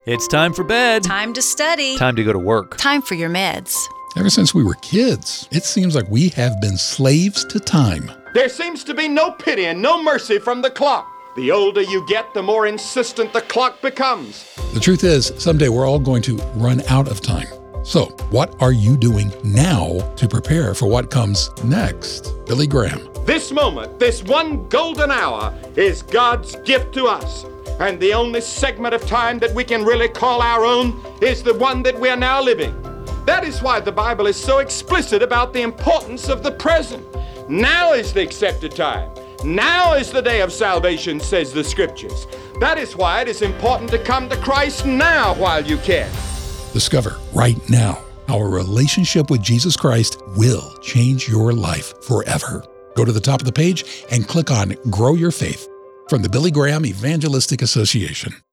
It's time for bed. Time to study. Time to go to work. Time for your meds. Ever since we were kids, it seems like we have been slaves to time. There seems to be no pity and no mercy from the clock. The older you get, the more insistent the clock becomes. The truth is, someday we're all going to run out of time. So, what are you doing now to prepare for what comes next? Billy Graham. This moment, this one golden hour, is God's gift to us. And the only segment of time that we can really call our own is the one that we are now living. That is why the Bible is so explicit about the importance of the present. Now is the accepted time. Now is the day of salvation, says the Scriptures. That is why it is important to come to Christ now while you can. Discover right now how a relationship with Jesus Christ will change your life forever. Go to the top of the page and click on Grow Your Faith from the Billy Graham Evangelistic Association.